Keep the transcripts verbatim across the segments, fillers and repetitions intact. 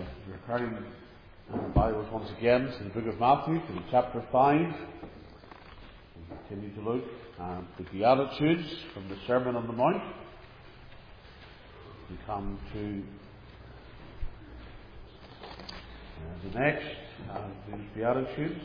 We're turning our Bibles once again to the book of Matthew, to chapter five. We continue to look at the Beatitudes from the Sermon on the Mount. We come to uh, the next of these Beatitudes.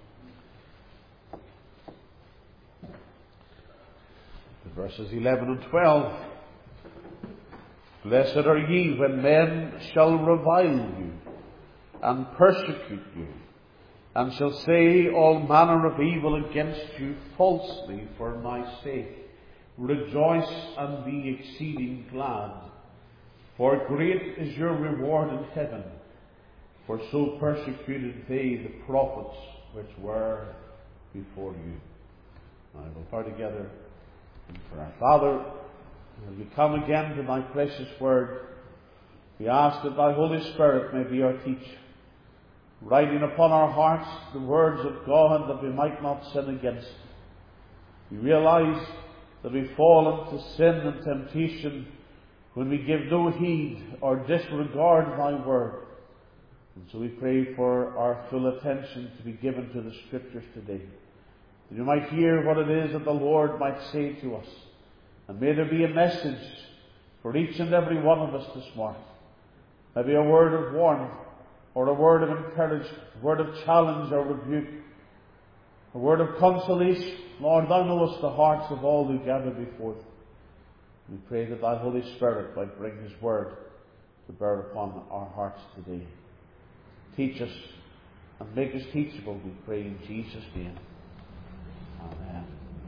The verses eleven and twelve. Blessed are ye when men shall revile you, and persecute you, and shall say all manner of evil against you falsely for my sake. Rejoice and be exceeding glad, for great is your reward in heaven. For so persecuted they the prophets which were before you. Now we'll pray together for our Father. As we come again to thy precious word, we ask that thy Holy Spirit may be our teacher, writing upon our hearts the words of God that we might not sin against. We realize that we fall into sin and temptation when we give no heed or disregard thy word. And so we pray for our full attention to be given to the Scriptures today, that we might hear what it is that the Lord might say to us. And may there be a message for each and every one of us this morning. Maybe a word of warning, or a word of encouragement, a word of challenge or rebuke, a word of consolation. Lord, thou knowest the hearts of all who gather before thee. We pray that thy Holy Spirit might bring his word to bear upon our hearts today. Teach us and make us teachable, we pray in Jesus' name. Amen.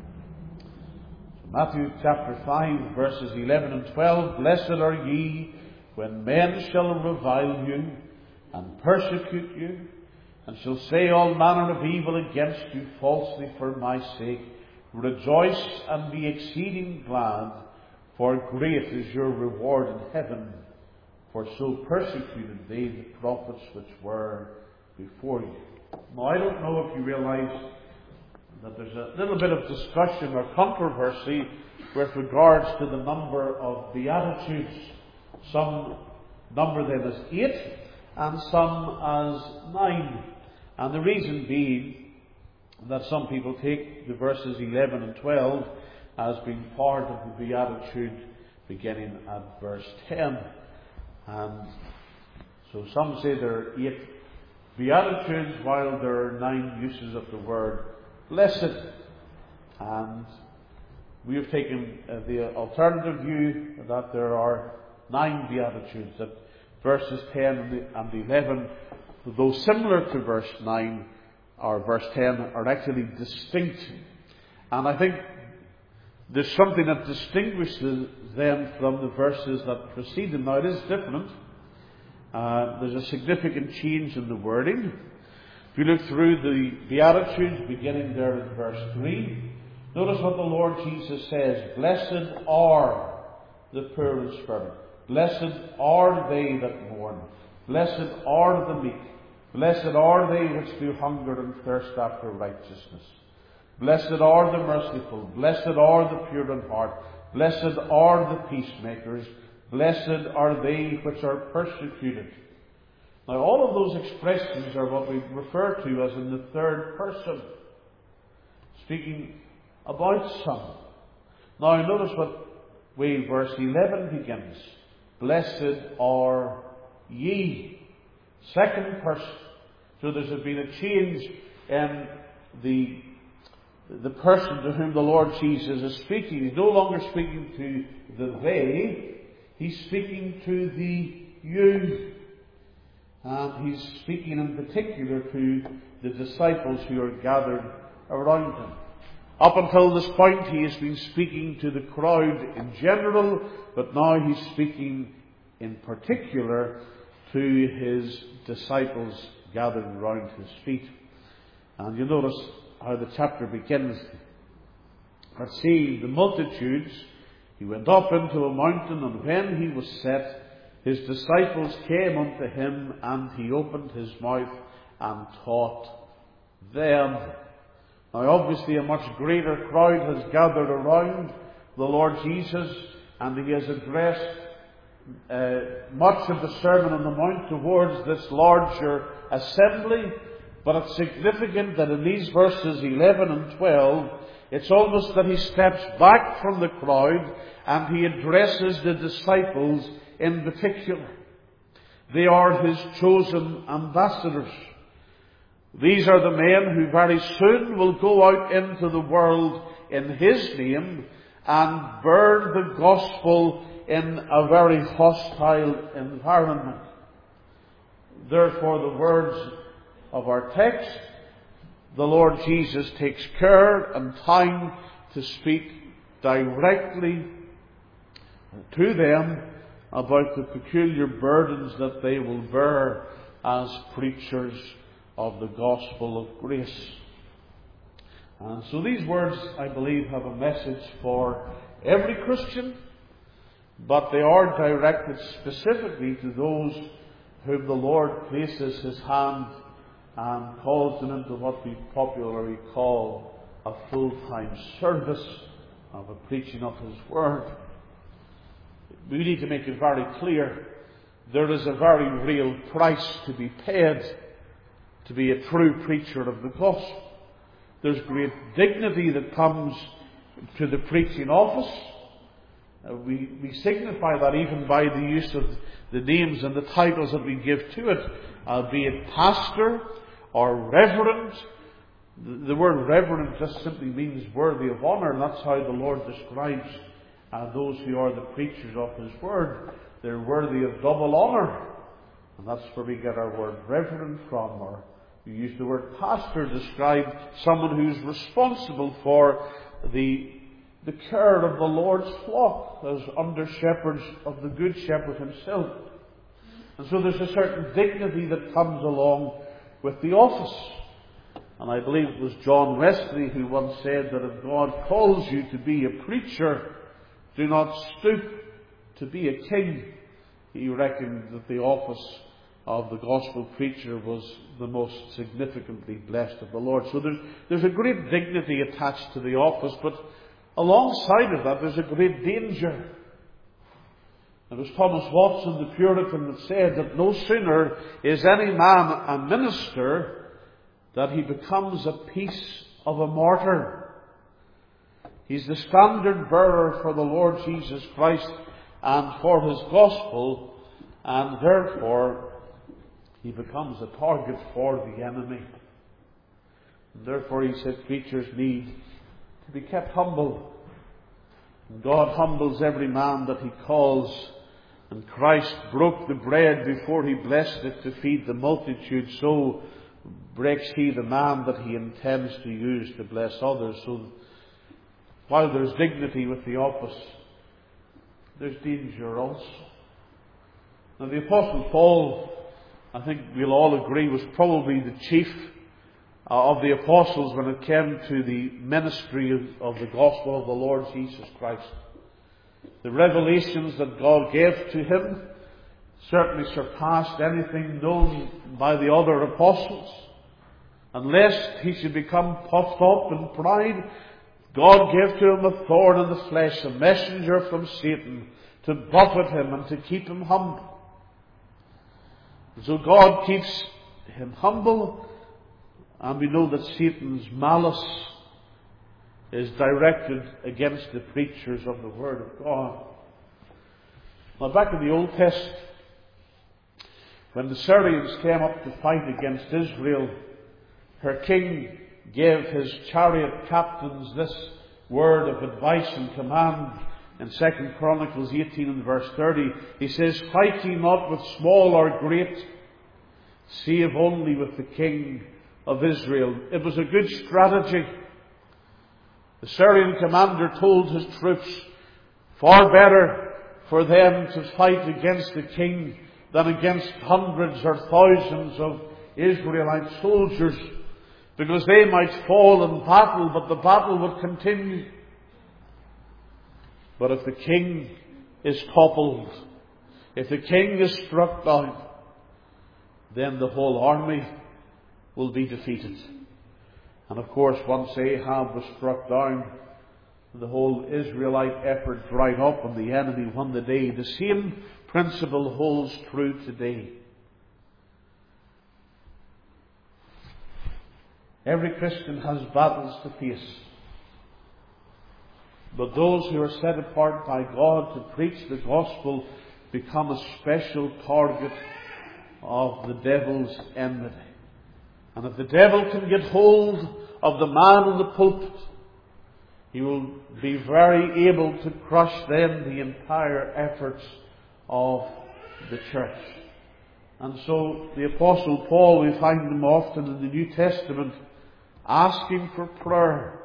Matthew chapter five, verses eleven and twelve. Blessed are ye when men shall revile you, and persecute you, and shall say all manner of evil against you falsely for my sake. Rejoice and be exceeding glad, for great is your reward in heaven. For so persecuted they the prophets which were before you. Now, I don't know if you realize that there's a little bit of discussion or controversy with regards to the number of Beatitudes. Some number them as eight, and some as nine. And the reason being that some people take the verses eleven and twelve as being part of the Beatitude beginning at verse ten. And so some say there are eight Beatitudes, while there are nine uses of the word blessed. And we have taken uh, the alternative view that there are nine Beatitudes, that verses ten and eleven, though similar to verse nine or verse ten, are actually distinct. And I think there's something that distinguishes them from the verses that precede them. Now, it is different. Uh, there's a significant change in the wording. If you look through the Beatitudes, beginning there in verse three, notice what the Lord Jesus says. Blessed are the poor in spirit. Blessed are they that mourn. Blessed are the meek. Blessed are they which do hunger and thirst after righteousness. Blessed are the merciful. Blessed are the pure in heart. Blessed are the peacemakers. Blessed are they which are persecuted. Now, all of those expressions are what we refer to as in the third person, speaking about some. Now, notice what way verse eleven begins. Blessed are ye. Second person. So there's been a change in the, the person to whom the Lord Jesus is speaking. He's no longer speaking to the they. He's speaking to the you. And he's speaking in particular to the disciples who are gathered around him. Up until this point, he has been speaking to the crowd in general, but now he's speaking in particular to his disciples gathered around his feet. And you notice how the chapter begins. But seeing the multitudes, he went up into a mountain, and when he was set, his disciples came unto him, and he opened his mouth and taught them. Now, obviously, a much greater crowd has gathered around the Lord Jesus, and he has addressed uh, much of the Sermon on the Mount towards this larger assembly, but it's significant that in these verses eleven and twelve, it's almost that he steps back from the crowd and he addresses the disciples in particular. They are his chosen ambassadors. These are the men who very soon will go out into the world in his name and bear the gospel in a very hostile environment. Therefore, the words of our text, the Lord Jesus takes care and time to speak directly to them about the peculiar burdens that they will bear as preachers of the gospel of grace. And so these words, I believe, have a message for every Christian, but they are directed specifically to those whom the Lord places his hand and calls them into what we popularly call a full-time service of the preaching of his word. We need to make it very clear there is a very real price to be paid to be a true preacher of the gospel. There's great dignity that comes to the preaching office. Uh, we, we signify that even by the use of the names and the titles that we give to it, uh, be it pastor or reverend. The, the word reverend just simply means worthy of honour, and that's how the Lord describes uh, those who are the preachers of his word. They're worthy of double honour, and that's where we get our word reverend from. Or we use the word pastor to describe someone who's responsible for the the care of the Lord's flock as under shepherds of the good shepherd himself. And so there's a certain dignity that comes along with the office. And I believe it was John Wesley who once said that if God calls you to be a preacher, do not stoop to be a king. He reckoned that the office of the gospel preacher was the most significantly blessed of the Lord. So there's, there's a great dignity attached to the office, but alongside of that there's a great danger. It was Thomas Watson, the Puritan, that said that no sooner is any man a minister that he becomes a piece of a martyr. He's the standard bearer for the Lord Jesus Christ and for his gospel, and therefore he becomes a target for the enemy. And therefore, he said, preachers need to be kept humble. And God humbles every man that he calls. And Christ broke the bread before he blessed it to feed the multitude. So breaks he the man that he intends to use to bless others. So while there's dignity with the office, there's danger also. Now, the Apostle Paul, I think we'll all agree, was probably the chief of the apostles when it came to the ministry of the gospel of the Lord Jesus Christ. The revelations that God gave to him certainly surpassed anything known by the other apostles. And lest he should become puffed up in pride, God gave to him a thorn in the flesh, a messenger from Satan, to buffet him and to keep him humble. So God keeps him humble, and we know that Satan's malice is directed against the preachers of the Word of God. Now, back in the Old Testament, when the Syrians came up to fight against Israel, her king gave his chariot captains this word of advice and command. In Second Chronicles eighteen and verse thirty, he says, fight ye not with small or great, save only with the King of Israel. It was a good strategy. The Syrian commander told his troops, far better for them to fight against the king than against hundreds or thousands of Israelite soldiers, because they might fall in battle, but the battle would continue. But if the king is toppled, if the king is struck down, then the whole army will be defeated. And of course, once Ahab was struck down, the whole Israelite effort dried up and the enemy won the day. The same principle holds true today. Every Christian has battles to face. But those who are set apart by God to preach the gospel become a special target of the devil's enmity. And if the devil can get hold of the man in the pulpit, he will be very able to crush then the entire efforts of the church. And so the Apostle Paul, we find him often in the New Testament asking for prayer.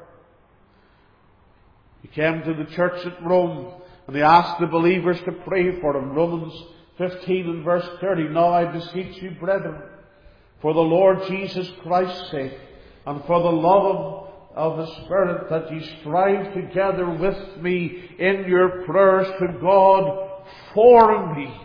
He came to the church at Rome and he asked the believers to pray for him. Romans fifteen and verse thirty. Now I beseech you, brethren, for the Lord Jesus Christ's sake, and for the love of, of the Spirit, that ye strive together with me in your prayers to God for me.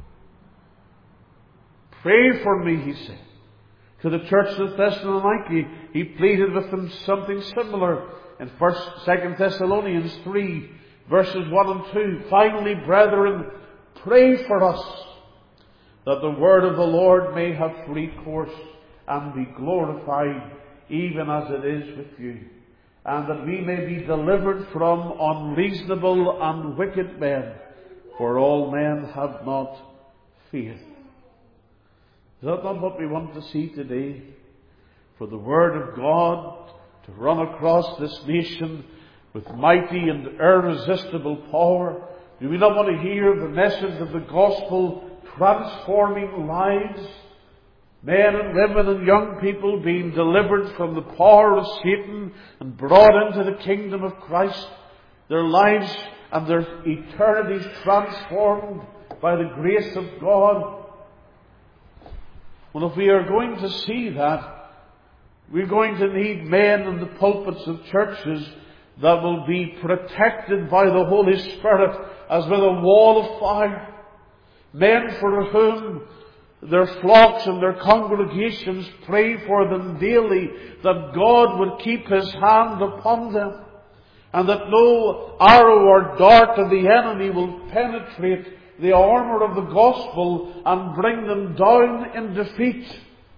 Pray for me, he said. To the church of Thessalonica, he pleaded with them something similar in First, Second Thessalonians three, verses one and two. Finally, brethren, pray for us, that the word of the Lord may have free course and be glorified, even as it is with you, and that we may be delivered from unreasonable and wicked men, for all men have not faith. Is that not what we want to see today? For the Word of God to run across this nation with mighty and irresistible power? Do we not want to hear the message of the gospel transforming lives? Men and women and young people being delivered from the power of Satan and brought into the kingdom of Christ. Their lives and their eternities transformed by the grace of God. Well, if we are going to see that, we're going to need men in the pulpits of churches that will be protected by the Holy Spirit as with a wall of fire. Men for whom their flocks and their congregations pray for them daily, that God would keep His hand upon them, and that no arrow or dart of the enemy will penetrate the armour of the gospel and bring them down in defeat.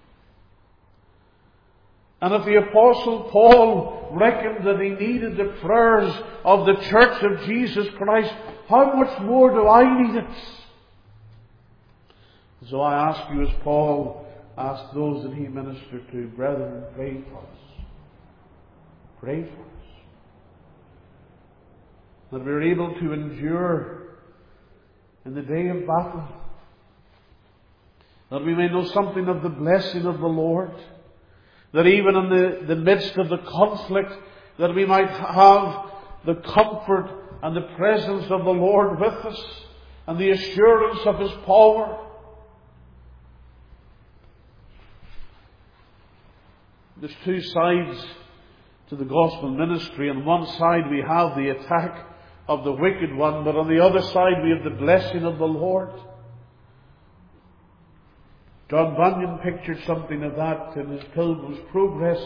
And if the Apostle Paul reckoned that he needed the prayers of the church of Jesus Christ, how much more do I need it? So I ask you, as Paul asked those that he ministered to, brethren, pray for us. Pray for us. That we're able to endure in the day of battle. That we may know something of the blessing of the Lord. That even in the, the midst of the conflict, that we might have the comfort and the presence of the Lord with us, and the assurance of His power. There's two sides to the gospel ministry. On one side we have the attack of the wicked one, but on the other side we have the blessing of the Lord. John Bunyan pictured something of that in his Pilgrim's Progress,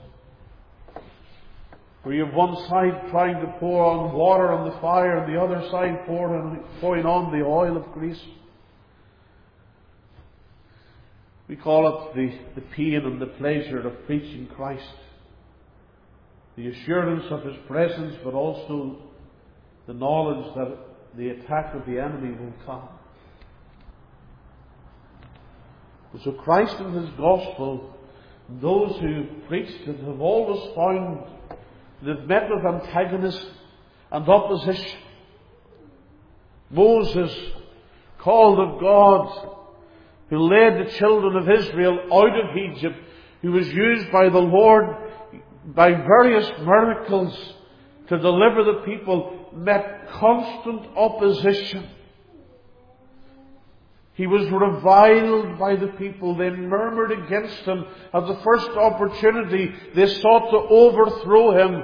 where you have one side trying to pour on water on the fire, and the other side pouring, pouring on the oil of grace. We call it the, the pain and the pleasure of preaching Christ. The assurance of His presence, but also the knowledge that the attack of the enemy will come. And so Christ and His gospel, those who preached it have always found they've met with antagonism and opposition. Moses, called of God, who led the children of Israel out of Egypt, who was used by the Lord by various miracles to deliver the people, met constant opposition. He was reviled by the people. They murmured against him. At the first opportunity, they sought to overthrow him.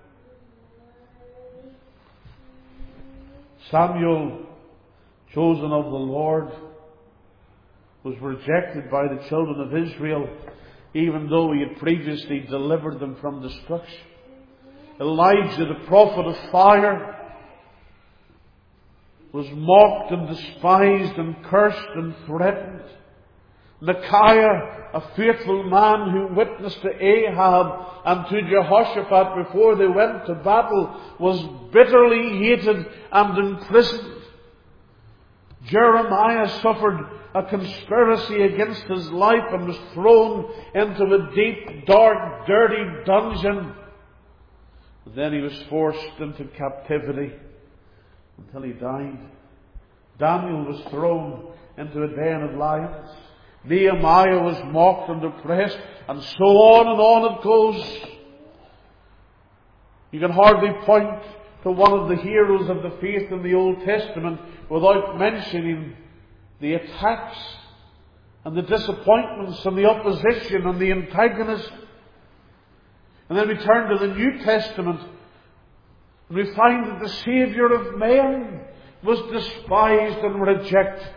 Samuel, chosen of the Lord, was rejected by the children of Israel, even though he had previously delivered them from destruction. Elijah, the prophet of fire, was mocked and despised and cursed and threatened. Micaiah, a faithful man who witnessed to Ahab and to Jehoshaphat before they went to battle, was bitterly hated and imprisoned. Jeremiah suffered a conspiracy against his life and was thrown into a deep, dark, dirty dungeon. And then he was forced into captivity until he died. Daniel was thrown into a den of lions. Nehemiah was mocked and oppressed, and so on and on it goes. You can hardly point to one of the heroes of the faith in the Old Testament without mentioning the attacks and the disappointments and the opposition and the antagonism. And then we turn to the New Testament and we find that the Saviour of men was despised and rejected.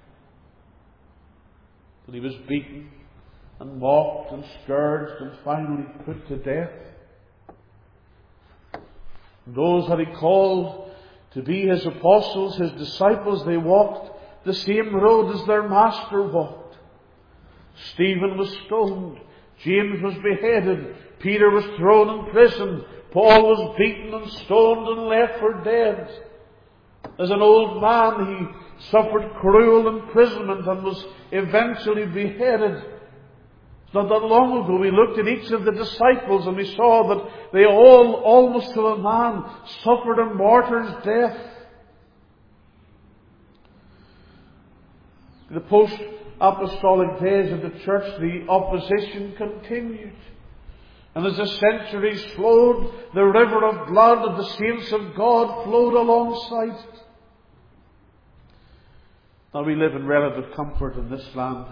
That he was beaten and mocked and scourged and finally put to death. And those that he called to be his apostles, his disciples, they walked the same road as their master walked. Stephen was stoned. James was beheaded. Peter was thrown in prison. Paul was beaten and stoned and left for dead. As an old man, he suffered cruel imprisonment and was eventually beheaded. It's not that long ago we looked at each of the disciples and we saw that they all, almost to a man, suffered a martyr's death. In the post-apostolic days of the church, the opposition continued. And as the centuries flowed, the river of blood of the saints of God flowed alongside it. Now we live in relative comfort in this land.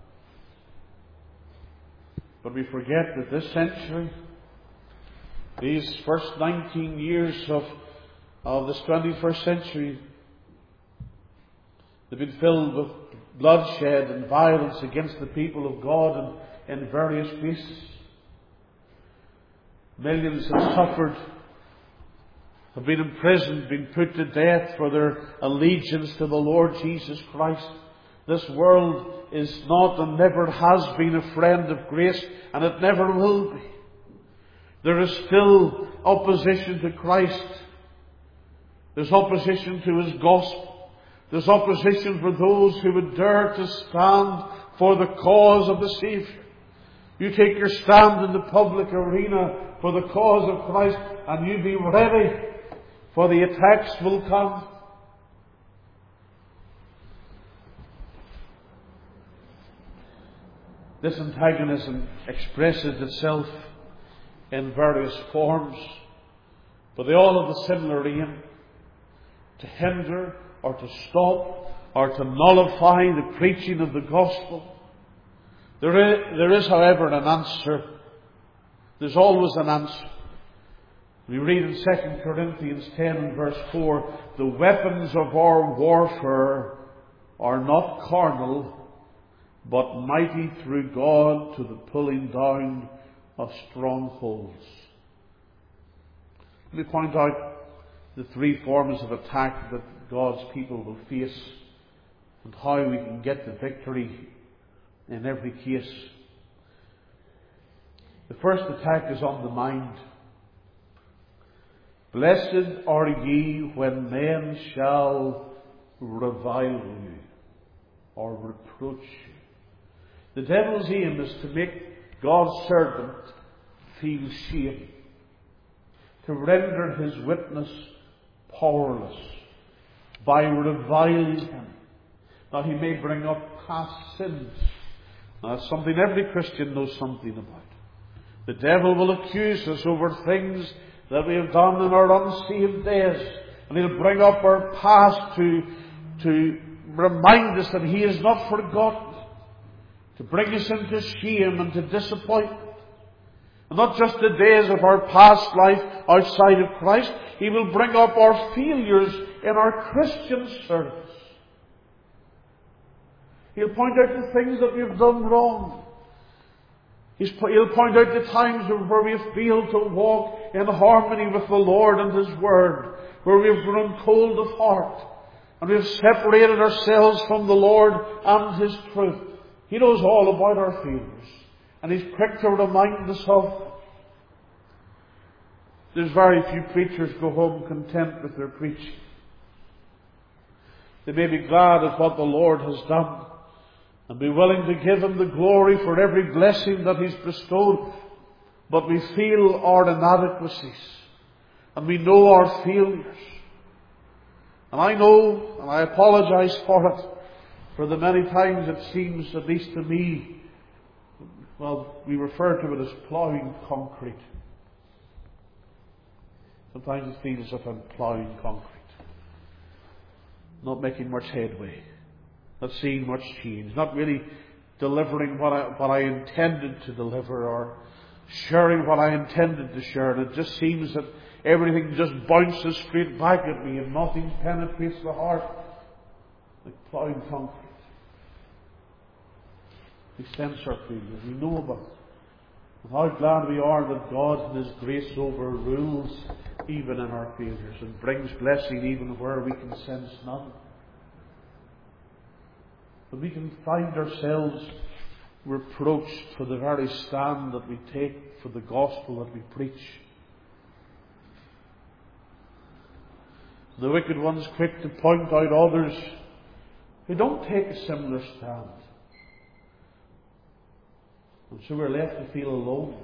But we forget that this century, these first nineteen years of, of this twenty-first century, they've been filled with bloodshed and violence against the people of God in, in various places. Millions have suffered, have been imprisoned, been put to death for their allegiance to the Lord Jesus Christ. This world is not and never has been a friend of grace, and it never will be. There is still opposition to Christ. There's opposition to His gospel. There's opposition for those who would dare to stand for the cause of the Saviour. You take your stand in the public arena for the cause of Christ, and you be ready, for the attacks will come. This antagonism expresses itself in various forms, but they all have a similar aim: to hinder or to stop or to nullify the preaching of the gospel. There is, there is, however, an answer. There's always an answer. We read in Second Corinthians ten and verse four, the weapons of our warfare are not carnal, but mighty through God to the pulling down of strongholds. Let me point out the three forms of attack that God's people will face and how we can get the victory in every case. The first attack is on the mind. Blessed are ye when men shall revile you or reproach you. The devil's aim is to make God's servant feel shame, to render his witness powerless by reviling him. Now, he may bring up past sins. Now, that's something every Christian knows something about. The devil will accuse us over things that we have done in our unsaved days. And he'll bring up our past to, to remind us that he is not forgotten. To bring us into shame and to disappointment. And not just the days of our past life outside of Christ. He will bring up our failures in our Christian service. He'll point out the things that we've done wrong. He's, he'll point out the times where we have failed to walk in harmony with the Lord and His Word, where we have grown cold of heart, and we have separated ourselves from the Lord and His truth. He knows all about our failures, and He's quick to remind us of. There's very few preachers go home content with their preaching. They may be glad at what the Lord has done, and be willing to give Him the glory for every blessing that He's bestowed, but we feel our inadequacies, and we know our failures. And I know, and I apologize for it, for the many times it seems, at least to me, well, we refer to it as ploughing concrete. Sometimes it feels as if I'm ploughing concrete, not making much headway, not seeing much change, not really delivering what I, what I intended to deliver, or sharing what I intended to share. And it just seems that everything just bounces straight back at me and nothing penetrates the heart, like ploughing concrete. We sense our failures, we know about it. And how glad we are that God in His grace overrules even in our failures and brings blessing even where we can sense none. But we can find ourselves reproached for the very stand that we take for the gospel that we preach. The wicked one's quick to point out others who don't take a similar stand. And so we're left to feel alone.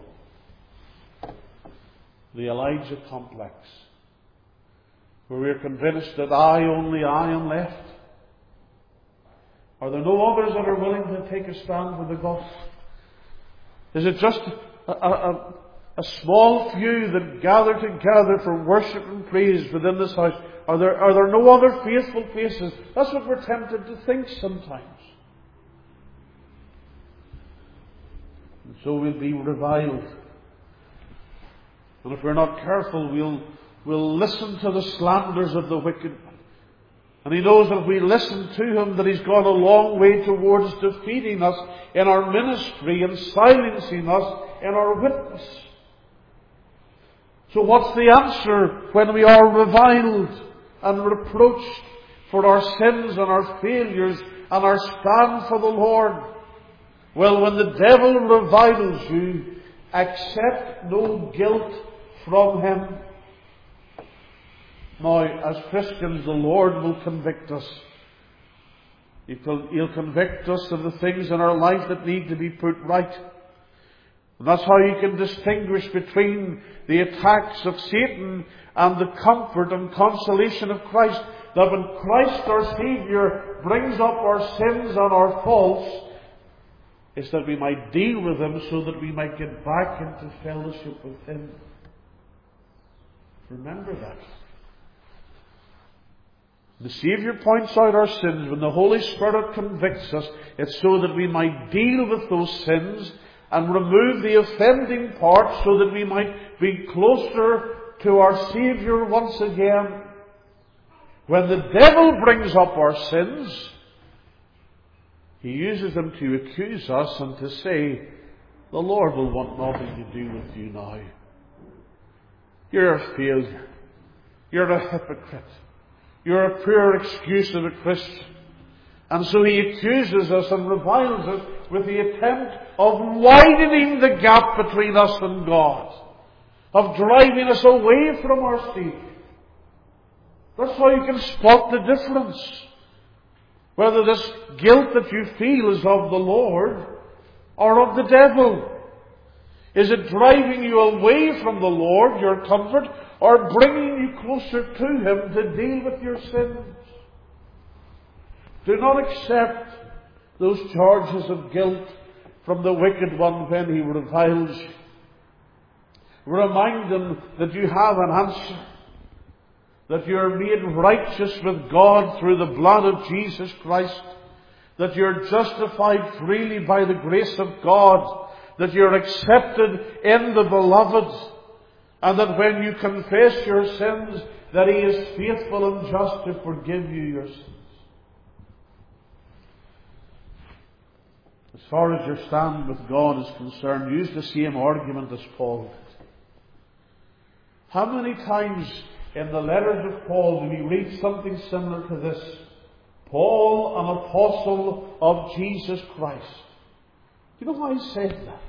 The Elijah complex, where we're convinced that I, only I am left. Are there no others that are willing to take a stand for the gospel? Is it just a, a, a small few that gather together for worship and praise within this house? Are there, are there no other faithful faces? That's what we're tempted to think sometimes. And so we'll be reviled. And if we're not careful, we'll, we'll listen to the slanders of the wicked one. And he knows that if we listen to him, that he's gone a long way towards defeating us in our ministry and silencing us in our witness. So what's the answer when we are reviled and reproached for our sins and our failures and our stand for the Lord? Well, when the devil reviles you, accept no guilt from him. Now, as Christians, the Lord will convict us. He'll convict us of the things in our life that need to be put right. And that's how you can distinguish between the attacks of Satan and the comfort and consolation of Christ. That when Christ our Saviour brings up our sins and our faults, it's that we might deal with them so that we might get back into fellowship with Him. Remember that. The Saviour points out our sins. When the Holy Spirit convicts us, it's so that we might deal with those sins and remove the offending part so that we might be closer to our Saviour once again. When the devil brings up our sins, he uses them to accuse us and to say, the Lord will want nothing to do with you now. You're a failure. You're a hypocrite. You're a poor excuse of a Christian. And so he accuses us and reviles us with the attempt of widening the gap between us and God, of driving us away from our Saviour. That's how you can spot the difference. Whether this guilt that you feel is of the Lord or of the devil. Is it driving you away from the Lord, your comfort, or bringing you closer to Him to deal with your sins? Do not accept those charges of guilt from the wicked one when he reviles you. Remind him that you have an answer. That you are made righteous with God through the blood of Jesus Christ. That you are justified freely by the grace of God. That you are accepted in the Beloved. And that when you confess your sins, that He is faithful and just to forgive you your sins. As far as your stand with God is concerned, use the same argument as Paul did. How many times in the letters of Paul do we read something similar to this? Paul, an apostle of Jesus Christ. You know why he said that?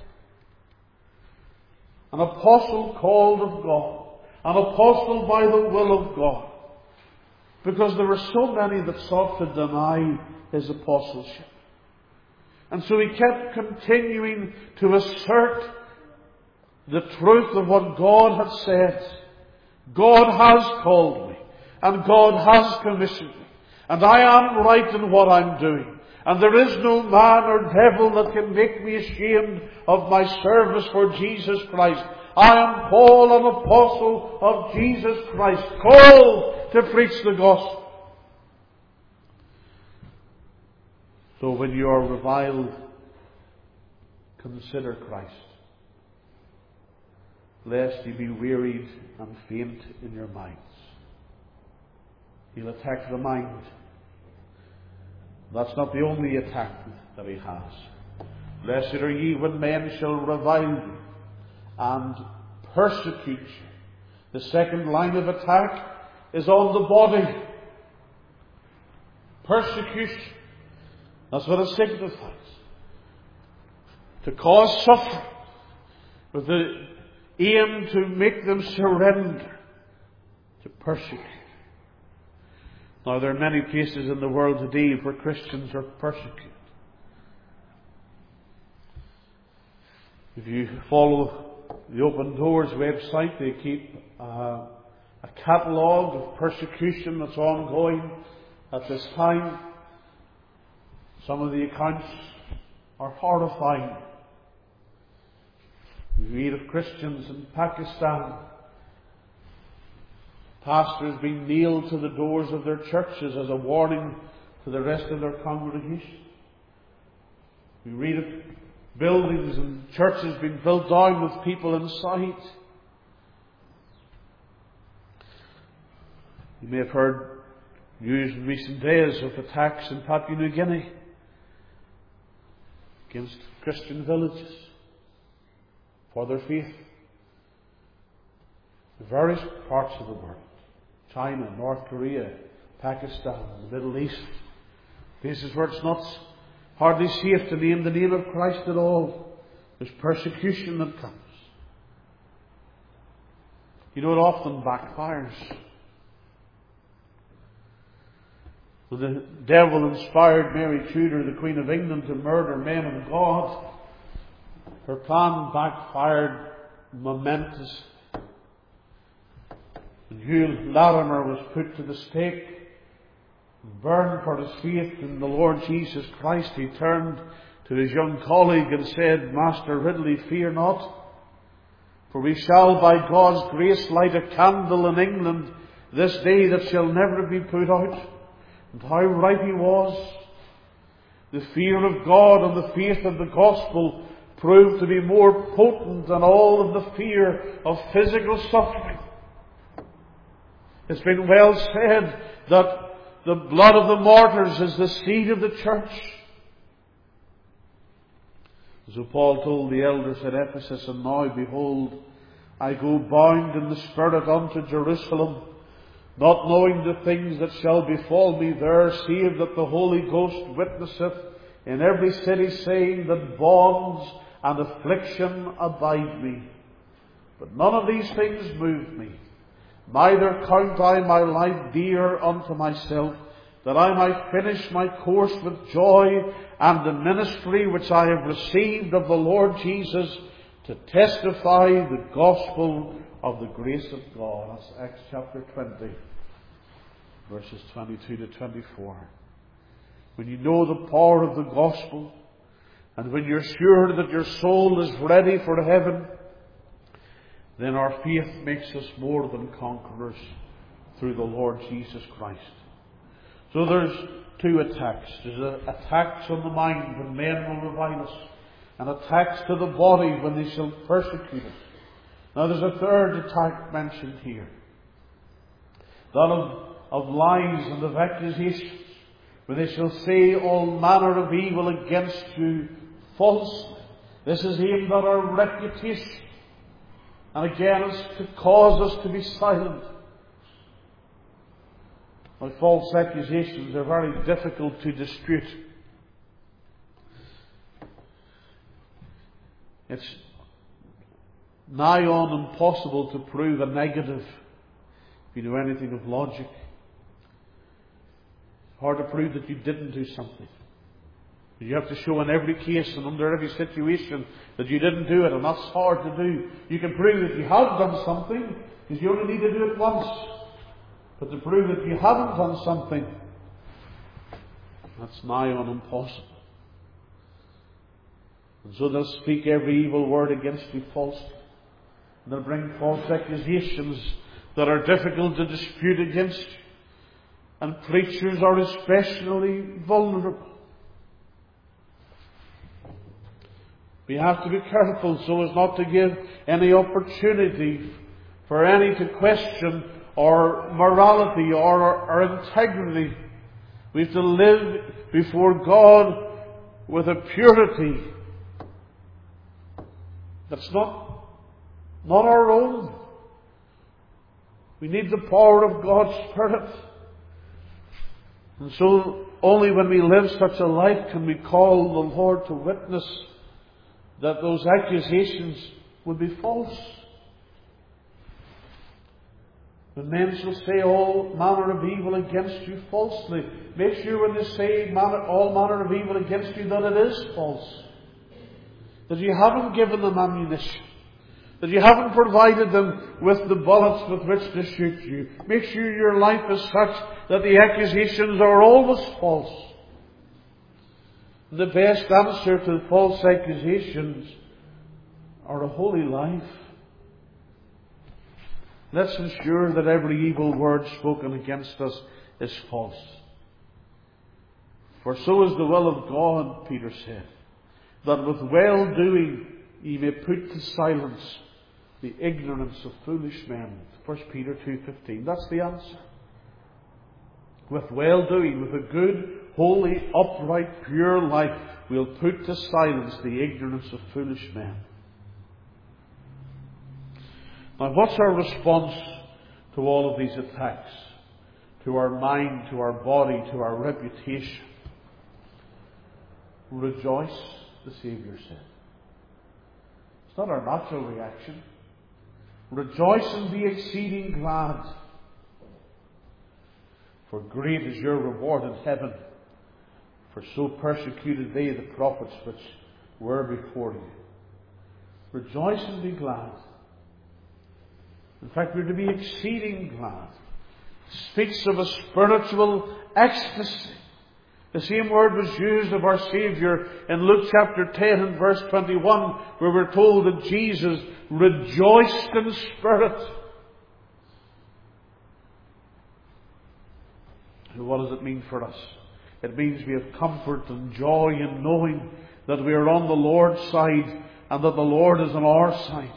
An apostle called of God. An apostle by the will of God. Because there were so many that sought to deny his apostleship. And so he kept continuing to assert the truth of what God had said. God has called me. And God has commissioned me. And I am right in what I'm doing. And there is no man or devil that can make me ashamed of my service for Jesus Christ. I am Paul, an apostle of Jesus Christ, called to preach the gospel. So when you are reviled, consider Christ, lest you be wearied and faint in your minds. He'll attack the mind. That's not the only attack that he has. Blessed are ye when men shall revile you and persecute you. The second line of attack is on the body. Persecution. That's what it signifies. To cause suffering with the aim to make them surrender, to persecute. Now, there are many places in the world today where Christians are persecuted. If you follow the Open Doors website, they keep uh, a catalogue of persecution that's ongoing at this time. Some of the accounts are horrifying. We read of Christians in Pakistan, pastors being nailed to the doors of their churches as a warning to the rest of their congregation. We read of buildings and churches being built down with people inside. You may have heard news in recent days of attacks in Papua New Guinea against Christian villages for their faith. In various parts of the world. China, North Korea, Pakistan, the Middle East. Places where it's not hardly safe to name the name of Christ at all. There's persecution that comes. You know, it often backfires. When the devil inspired Mary Tudor, the Queen of England, to murder men of God, her plan backfired momentous. When Hugh Latimer was put to the stake and burned for his faith in the Lord Jesus Christ, he turned to his young colleague and said, Master Ridley, fear not, for we shall by God's grace light a candle in England this day that shall never be put out. And how right he was. The fear of God and the faith of the gospel proved to be more potent than all of the fear of physical suffering. It's been well said that the blood of the martyrs is the seed of the church. So Paul told the elders at Ephesus, and now behold, I go bound in the Spirit unto Jerusalem, not knowing the things that shall befall me there, save that the Holy Ghost witnesseth in every city, saying that bonds and affliction abide me. But none of these things move me. Neither count I my life dear unto myself, that I might finish my course with joy and the ministry which I have received of the Lord Jesus, to testify the gospel of the grace of God. That's Acts chapter twenty, verses twenty-two to twenty-four. When you know the power of the gospel, and when you're sure that your soul is ready for heaven, then our faith makes us more than conquerors through the Lord Jesus Christ. So there's two attacks. There's attacks on the mind when men will revile us, and attacks to the body when they shall persecute us. Now there's a third attack mentioned here. That of, of lies and of accusations, when they shall say all manner of evil against you falsely. This is aimed at our reputation. And again, it's to cause us to be silent. Now, false accusations are very difficult to dispute. It's nigh on impossible to prove a negative if you know anything of logic. It's hard to prove that you didn't do something. You have to show in every case and under every situation that you didn't do it, and that's hard to do. You can prove that you have done something, because you only need to do it once. But to prove that you haven't done something, that's nigh on impossible. And so they'll speak every evil word against you falsely. And they'll bring false accusations that are difficult to dispute against you. And preachers are especially vulnerable. We have to be careful so as not to give any opportunity for any to question our morality or our, our integrity. We have to live before God with a purity that's not, not our own. We need the power of God's Spirit. And so only when we live such a life can we call the Lord to witness that those accusations will be false. When men shall say all manner of evil against you falsely, make sure when they say manner, all manner of evil against you that it is false. That you haven't given them ammunition. That you haven't provided them with the bullets with which to shoot you. Make sure your life is such that the accusations are always false. The best answer to false accusations are a holy life. Let's ensure that every evil word spoken against us is false. For so is the will of God, Peter said, that with well-doing ye may put to silence the ignorance of foolish men. First Peter two fifteen. That's the answer. With well-doing, with a good, holy, upright, pure life, we'll put to silence the ignorance of foolish men. Now, what's our response to all of these attacks? To our mind, to our body, to our reputation? Rejoice, the Saviour said. It's not our natural reaction. Rejoice and be exceeding glad. For great is your reward in heaven. For so persecuted they the prophets which were before you. Rejoice and be glad. In fact, we're to be exceeding glad. It speaks of a spiritual ecstasy. The same word was used of our Saviour in Luke chapter ten and verse twenty-one, where we're told that Jesus rejoiced in spirit. And what does it mean for us? It means we have comfort and joy in knowing that we are on the Lord's side and that the Lord is on our side.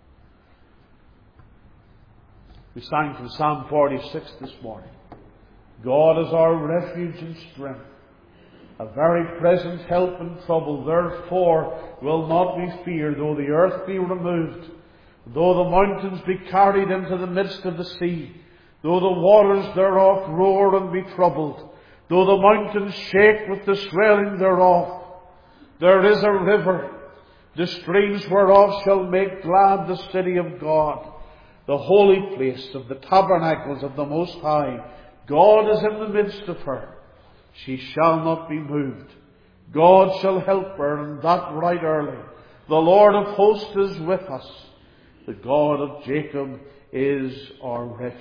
We sang from Psalm forty-six this morning. God is our refuge and strength, a very present help in trouble. Therefore will not we fear, though the earth be removed, though the mountains be carried into the midst of the sea, though the waters thereof roar and be troubled, though the mountains shake with the swelling thereof. There is a river, the streams whereof shall make glad the city of God, the holy place of the tabernacles of the Most High. God is in the midst of her. She shall not be moved. God shall help her, and that right early. The Lord of hosts is with us. The God of Jacob is our refuge.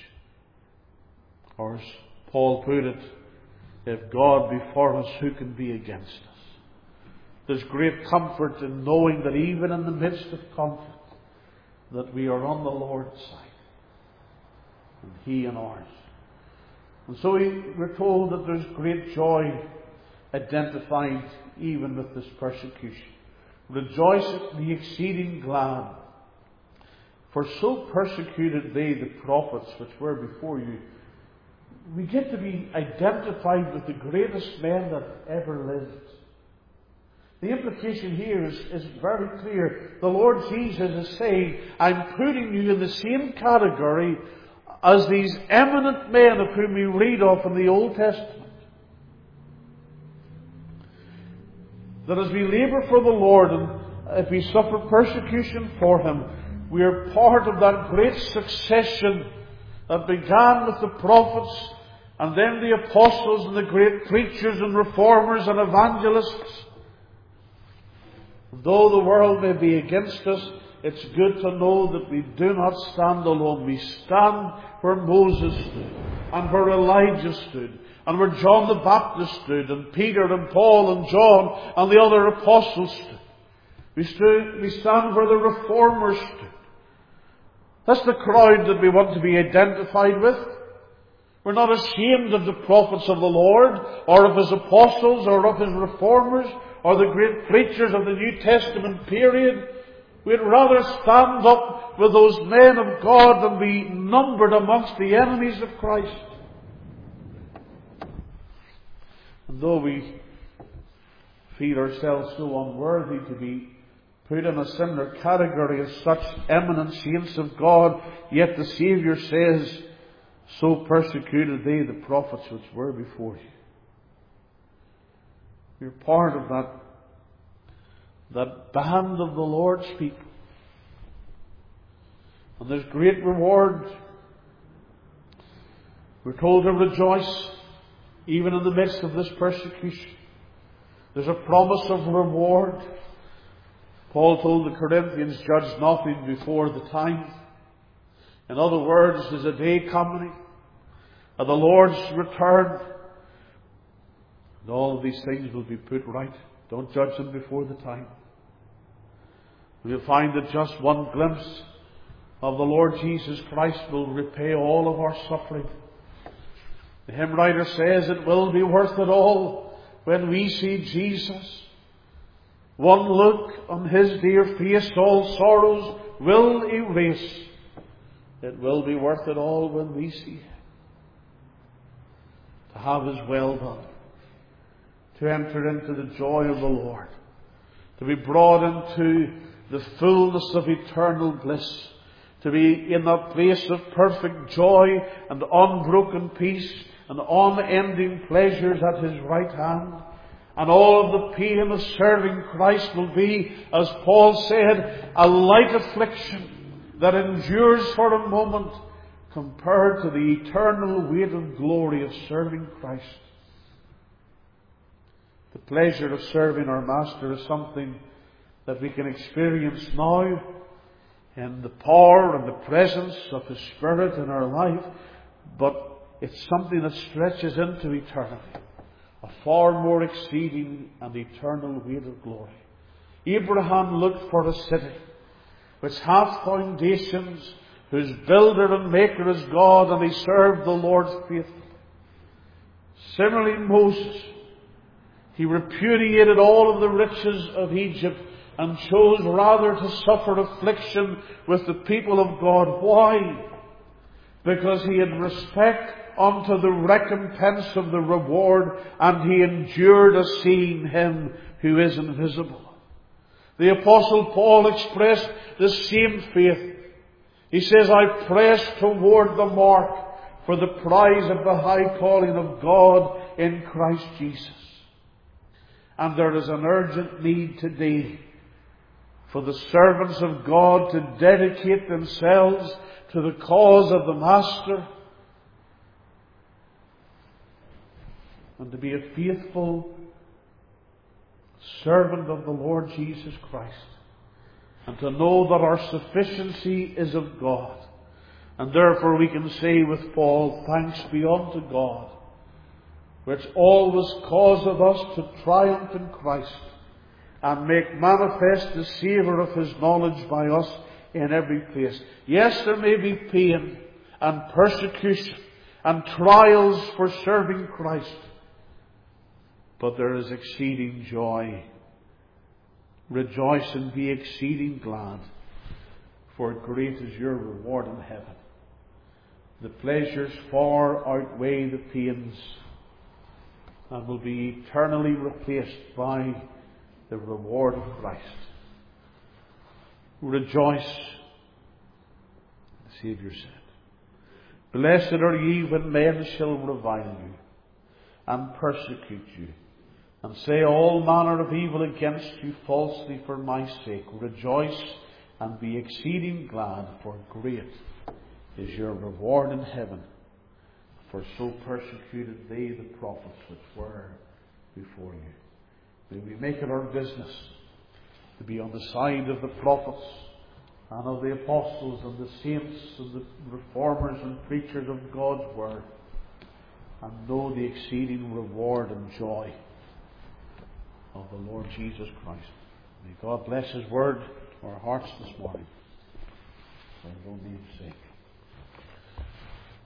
Or as Paul put it, if God be for us, who can be against us? There's great comfort in knowing that even in the midst of conflict, that we are on the Lord's side, and He in ours. And so we, we're told that there's great joy identified even with this persecution. Rejoice and be exceeding glad, for so persecuted they the prophets which were before you. We get to be identified with the greatest men that ever lived. The implication here is, is very clear. The Lord Jesus is saying, I'm putting you in the same category as these eminent men of whom we read of in the Old Testament. That as we labour for the Lord, and if we suffer persecution for Him, we are part of that great succession that began with the prophets, and then the apostles, and the great preachers and reformers and evangelists. Though the world may be against us, it's good to know that we do not stand alone. We stand where Moses stood, and where Elijah stood, and where John the Baptist stood, and Peter and Paul and John and the other apostles stood. We, stood, we stand where the reformers stood. That's the crowd that we want to be identified with. We're not ashamed of the prophets of the Lord, or of His apostles, or of His reformers, or the great preachers of the New Testament period. We'd rather stand up with those men of God than be numbered amongst the enemies of Christ. And though we feel ourselves so unworthy to be put in a similar category as such eminent saints of God, yet the Saviour says, so persecuted they the prophets which were before you. You're part of that, that band of the Lord's people. And there's great reward. We're told to rejoice even in the midst of this persecution. There's a promise of reward. Paul told the Corinthians, judge nothing before the time. In other words, there's a day coming, and the Lord's return, and all of these things will be put right. Don't judge them before the time. We'll find that just one glimpse of the Lord Jesus Christ will repay all of our suffering. The hymn writer says it will be worth it all when we see Jesus. One look on His dear face all sorrows will erase. It will be worth it all when we see Him. To have His well done. To enter into the joy of the Lord. To be brought into the fullness of eternal bliss. To be in that place of perfect joy and unbroken peace and unending pleasures at His right hand. And all of the pain of serving Christ will be, as Paul said, a light affliction that endures for a moment compared to the eternal weight of glory of serving Christ. The pleasure of serving our Master is something that we can experience now in the power and the presence of His Spirit in our life, but it's something that stretches into eternity. A far more exceeding and eternal weight of glory. Abraham looked for a city which hath foundations, whose builder and maker is God, and he served the Lord faithfully. Similarly, Moses, he repudiated all of the riches of Egypt and chose rather to suffer affliction with the people of God. Why? Because he had respect unto the recompense of the reward, and he endured as seeing Him who is invisible. The Apostle Paul expressed the same faith. He says, I press toward the mark for the prize of the high calling of God in Christ Jesus. And there is an urgent need today for the servants of God to dedicate themselves to the cause of the Master, and to be a faithful servant of the Lord Jesus Christ. And to know that our sufficiency is of God. And therefore we can say with Paul, thanks be unto God, which always causeth us to triumph in Christ, and make manifest the savour of His knowledge by us in every place. Yes, there may be pain and persecution and trials for serving Christ, but there is exceeding joy. Rejoice and be exceeding glad, for great is your reward in heaven. The pleasures far outweigh the pains, and will be eternally replaced by the reward of Christ. Rejoice, the Saviour said. Blessed are ye when men shall revile you, and persecute you, and say all manner of evil against you falsely for my sake. Rejoice and be exceeding glad, for great is your reward in heaven. For so persecuted they the prophets which were before you. May we make it our business to be on the side of the prophets and of the apostles and the saints and the reformers and preachers of God's word, and know the exceeding reward and joy of the Lord Jesus Christ. May God bless His word to our hearts this morning, for His own name's sake.